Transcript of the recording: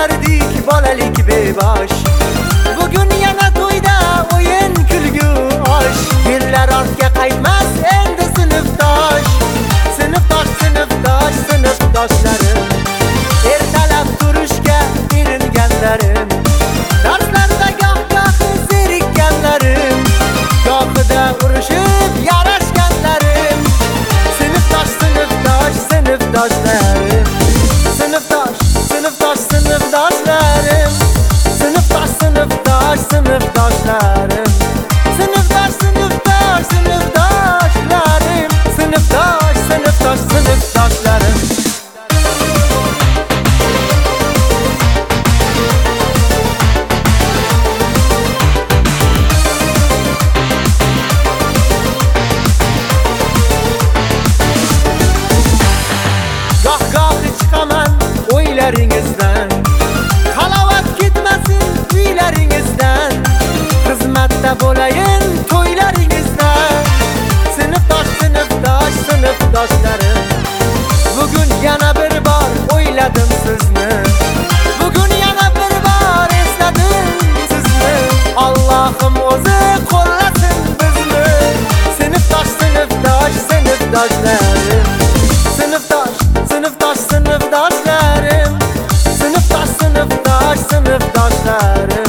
O'ynardik bolalik bebash. Bugun yana to'yda o'yin kulgu osh. Yillar ortga qaytmas endi sinfdosh. Sinfdoshlarim, ertalab turishga eringanlarim, darslarda goh zerikkanlarim, gohida urushib yarashganlarim. Sinfdoshlarim, sinfdoshlarim, sinfdoshlarim, sinfdoshlarim. Goh-gohi chiqaman o'ylaringizdan, halovat ketmasin uylaringizdan, xizmatda bo'layin to'ylaringizdan. Sinfdoshlarim, bugun yana bir bor o'yladim sizni, bugun yana bir bor esladim sizni. Allohim o'zi qo'llasin bizni. Sinfdoshlarim, sinfdoshlarim, sinfdoshlarim.